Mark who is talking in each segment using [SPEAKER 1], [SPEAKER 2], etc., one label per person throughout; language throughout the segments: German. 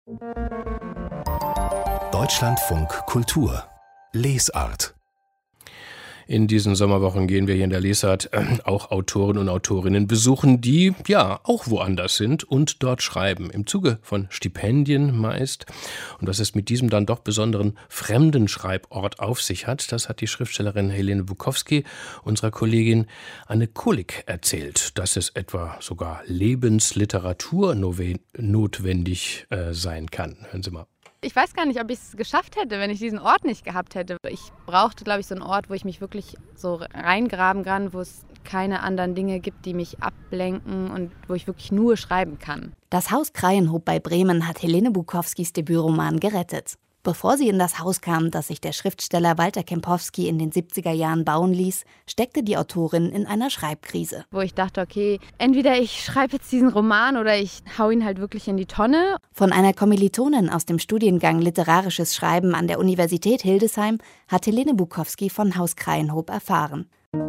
[SPEAKER 1] Deutschlandfunk Kultur Lesart.
[SPEAKER 2] In diesen Sommerwochen gehen wir hier in der Lesart auch Autoren und Autorinnen besuchen, die ja auch woanders sind und dort schreiben. Im Zuge von Stipendien meist. Und was es mit diesem dann doch besonderen fremden Schreibort auf sich hat, das hat die Schriftstellerin Helene Bukowski unserer Kollegin Anne Kulik erzählt. Dass es etwa sogar Lebensliteratur notwendig sein kann. Hören Sie mal.
[SPEAKER 3] Ich weiß gar nicht, ob ich es geschafft hätte, wenn ich diesen Ort nicht gehabt hätte. Ich brauchte, glaube ich, so einen Ort, wo ich mich wirklich so reingraben kann, wo es keine anderen Dinge gibt, die mich ablenken und wo ich wirklich nur schreiben kann.
[SPEAKER 4] Das Haus Krayenhoop bei Bremen hat Helene Bukowskis Debütroman gerettet. Bevor sie in das Haus kam, das sich der Schriftsteller Walter Kempowski in den 70er Jahren bauen ließ, steckte die Autorin in einer Schreibkrise.
[SPEAKER 3] Wo ich dachte, okay, entweder ich schreibe jetzt diesen Roman oder ich hau ihn halt wirklich in die Tonne.
[SPEAKER 4] Von einer Kommilitonin aus dem Studiengang Literarisches Schreiben an der Universität Hildesheim hat Helene Bukowski von Haus Krayenhoop erfahren.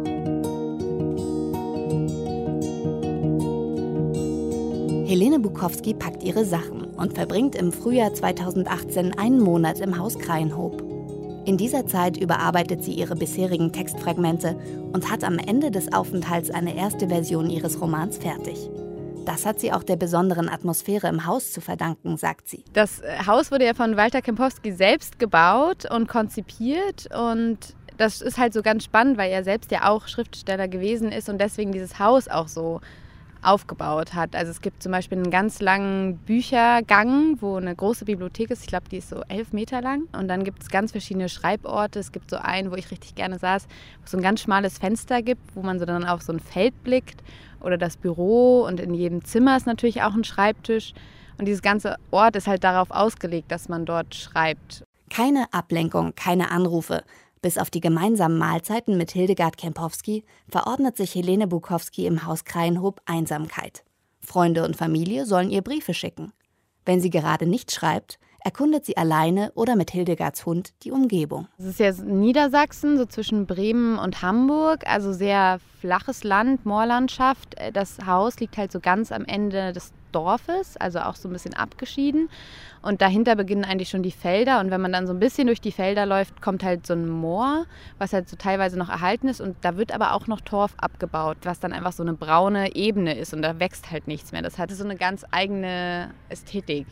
[SPEAKER 4] Helene Bukowski packt ihre Sachen und verbringt im Frühjahr 2018 einen Monat im Haus Krayenhoop. In dieser Zeit überarbeitet sie ihre bisherigen Textfragmente und hat am Ende des Aufenthalts eine erste Version ihres Romans fertig. Das hat sie auch der besonderen Atmosphäre im Haus zu verdanken, sagt sie.
[SPEAKER 3] Das Haus wurde ja von Walter Kempowski selbst gebaut und konzipiert und das ist halt so ganz spannend, weil er selbst ja auch Schriftsteller gewesen ist und deswegen dieses Haus auch so aufgebaut hat. Also es gibt zum Beispiel einen ganz langen Büchergang, wo eine große Bibliothek ist. Ich glaube, die ist so 11 Meter lang. Und dann gibt es ganz verschiedene Schreiborte. Es gibt so einen, wo ich richtig gerne saß, wo es so ein ganz schmales Fenster gibt, wo man so dann auf so ein Feld blickt oder das Büro. Und in jedem Zimmer ist natürlich auch ein Schreibtisch. Und dieses ganze Ort ist halt darauf ausgelegt, dass man dort schreibt.
[SPEAKER 4] Keine Ablenkung, keine Anrufe. Bis auf die gemeinsamen Mahlzeiten mit Hildegard Kempowski verordnet sich Helene Bukowski im Haus Krayenhoop Einsamkeit. Freunde und Familie sollen ihr Briefe schicken. Wenn sie gerade nicht schreibt, erkundet sie alleine oder mit Hildegards Hund die Umgebung.
[SPEAKER 3] Es ist ja Niedersachsen, so zwischen Bremen und Hamburg, also sehr flaches Land, Moorlandschaft. Das Haus liegt halt so ganz am Ende des Dorfes, also auch so ein bisschen abgeschieden. Und dahinter beginnen eigentlich schon die Felder. Und wenn man dann so ein bisschen durch die Felder läuft, kommt halt so ein Moor, was halt so teilweise noch erhalten ist. Und da wird aber auch noch Torf abgebaut, was dann einfach so eine braune Ebene ist. Und da wächst halt nichts mehr. Das hatte so eine ganz eigene Ästhetik.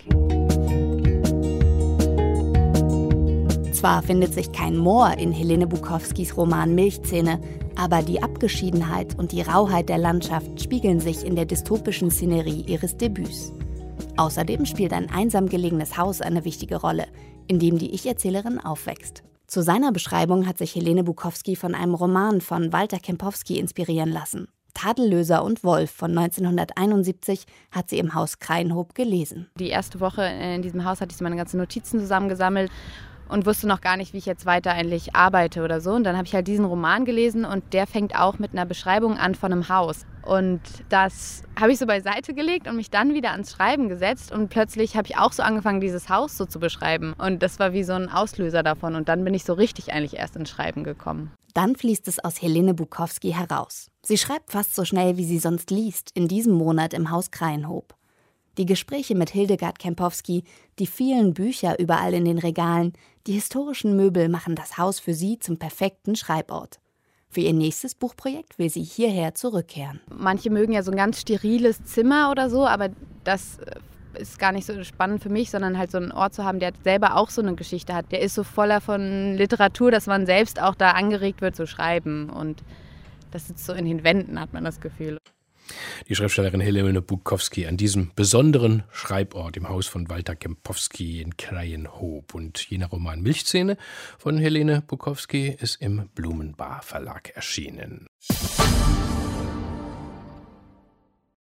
[SPEAKER 4] Zwar findet sich kein Moor in Helene Bukowskis Roman Milchzähne, aber die Abgeschiedenheit und die Rauheit der Landschaft spiegeln sich in der dystopischen Szenerie ihres Debüts. Außerdem spielt ein einsam gelegenes Haus eine wichtige Rolle, in dem die Ich-Erzählerin aufwächst. Zu seiner Beschreibung hat sich Helene Bukowski von einem Roman von Walter Kempowski inspirieren lassen. Tadellöser und Wolf von 1971 hat sie im Haus Krayenhoop gelesen.
[SPEAKER 3] Die erste Woche in diesem Haus hatte ich so meine ganzen Notizen zusammengesammelt und wusste noch gar nicht, wie ich jetzt weiter eigentlich arbeite oder so. Und dann habe ich halt diesen Roman gelesen und der fängt auch mit einer Beschreibung an von einem Haus. Und das habe ich so beiseite gelegt und mich dann wieder ans Schreiben gesetzt. Und plötzlich habe ich auch so angefangen, dieses Haus so zu beschreiben. Und das war wie so ein Auslöser davon. Und dann bin ich so richtig eigentlich erst ins Schreiben gekommen.
[SPEAKER 4] Dann fließt es aus Helene Bukowski heraus. Sie schreibt fast so schnell, wie sie sonst liest, in diesem Monat im Haus Krayenhoop. Die Gespräche mit Hildegard Kempowski, die vielen Bücher überall in den Regalen, die historischen Möbel machen das Haus für sie zum perfekten Schreibort. Für ihr nächstes Buchprojekt will sie hierher zurückkehren.
[SPEAKER 3] Manche mögen ja so ein ganz steriles Zimmer oder so, aber das ist gar nicht so spannend für mich, sondern halt so einen Ort zu haben, der selber auch so eine Geschichte hat. Der ist so voller von Literatur, dass man selbst auch da angeregt wird zu schreiben. Und das sitzt so in den Wänden, hat man das Gefühl.
[SPEAKER 2] Die Schriftstellerin Helene Bukowski an diesem besonderen Schreibort im Haus von Walter Kempowski in Krayenhoop. Und jener Roman Milchzähne von Helene Bukowski ist im Blumenbar Verlag erschienen.